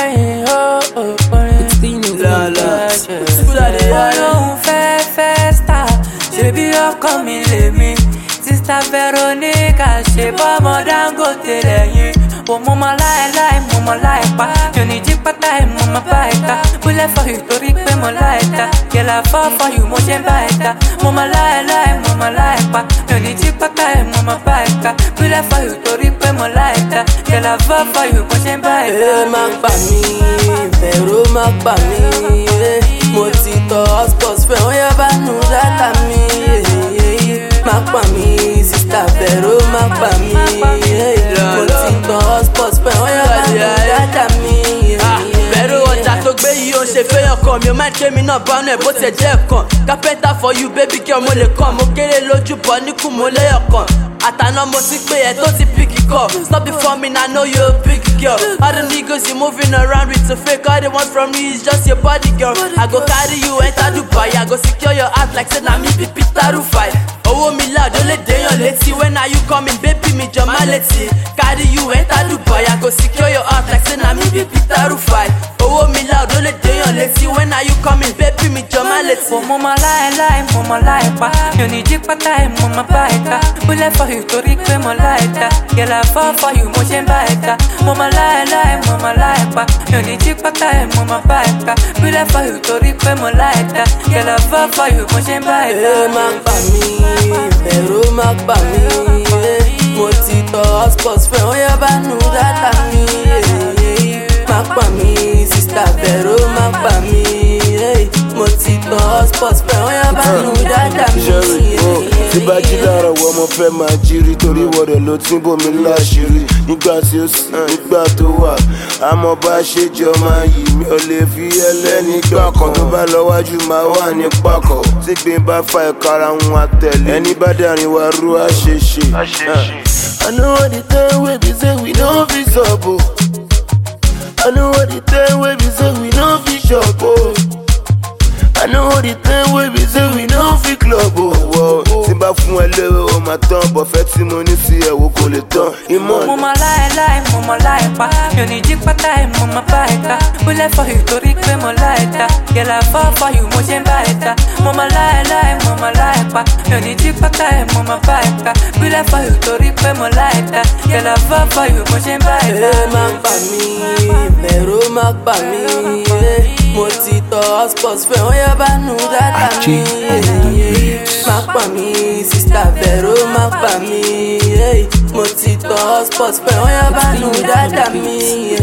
rẹ́rìn orin olóhùn fẹ́ star ṣebí ọkọ mi lèmi Sista Veronica ṣe bọ́mọ Dangote lẹ́yìn mo mọ láéláé mo mọ láìpa mi ò ní jí pátá ẹ̀ mo mọ bá ẹ̀ta búlẹ̀ for you torí pé mo láìta yẹ̀là fọ́ for you mo ṣe ń bá ẹ̀ta mo mọ láéláé mo mọ láìpa mi ò ní jí pátá ẹ̀ mo mọ bá ẹ̀ta búlẹ̀ for you torí pé mo láìta yẹ̀là fọ́ for you mo ṣe ń bá ẹ̀ta. ẹ má pa mí Vero má pa mí mo ti tọ hotspot fẹ́ wọ́n yá bá nu dátà mi má pa mí Sista Vero má pa mí mo ti tọ hotspot fẹ́ wọ́n yá bá nu dátà mi. Vero ọjà tó gbé yìí ó ń ṣe fẹ́yàn kan mi ò máa ń ké mi náà bánú ẹ̀ bó tiẹ̀ jẹ́ ẹ̀kan carpenter for you baby girl mo lè kàn mo kéré lójú bọ̀ níkù mo léyàn kan àtàná mo ti pé ẹ tó ti pick call stop before me na know you a big girl all the niggas you moving around with a fake all they want from me is just your body girl I go carry you enter Dubai I go secure your heart like say na me be Peter Rufai owó mi loud ó lè déyàn létí when are you coming baby mi jọ má létí carry you enter Dubai I go secure your heart like say na me be Peter Rufai owó mi loud ó lè déyàn létí when are you coming baby mi jọ má létí. mo mọ láéláé mo mọ láìpa mi ò ní jí pátá ẹ̀ mo mọ bá ẹ̀ta búlẹ̀ for you torí pé mo láìta yẹ̀là fọ́ for you mo ṣe ń bá ẹ̀ta mo mọ láéláé mo mọ láìpa mi ò ní jí pátá ẹ̀ mo mọ bá ẹ̀ta búlẹ̀ for you torí pé mo láìta yẹ̀là fọ́ for you mo ṣe ń bá ẹ̀ta. ẹ má pa mí Vero má pa mí mo ti tọ hotspot fẹ́ wọ́n yá bá nu dátà mi má pa mí Sista Vero má pa mí mo ti tọ hotspot fẹ́ wọ́n yá bá nu dátà mi. tí bá jí láàárọ̀ wọ́n mo fẹ́ máa jírí torí wọ́dọ̀ ló tí ń bomi láṣìírí nígbà tí ó sì nígbà tó wà àmọ́ bá ṣe jọ máa yí mi ò lè fi ẹlẹ́nìgbà kan tó bá lọ́wájú máa wà ní pákọ̀ tí gbìn bá fa ẹ̀ka ara wọn àtẹ̀lé ẹni bá dàrin wa rú àṣeṣe. I know what the time wey be say we no fit stop o. I know what the time wey be say we no fit shop o. I know the time wey be say we no fit club o. Tí bá fún ẹ lérò o máa tán bọ̀fẹ́ tí mo ní sí ẹ̀wò kò lè tán ìmọ̀. mo mọ láéláé mo mọ láìpa mi ò ní jí pátá ẹ̀ mo mọ bá ẹ̀ta búlẹ̀ for you torí pé mo láìta yẹ̀là fọ́ for you mo ṣe ń bá ẹ̀ta mo mọ láéláé mo mọ láìpa mi ò ní jí pátá ẹ̀ mo mọ bá ẹ̀ta búlẹ̀ for you torí pé mo láìta yẹ̀là fọ́ for you mo ṣe ń bá ẹ̀ta. ẹ má pa mí Vero má pa mí mo ti tọ hotspot fẹ́ wọ́n yá bá nu dátà mi má pa mí Sista Vero má pa mí mo ti tọ hotspot fẹ́ wọ́n yá bá nu dátà mi.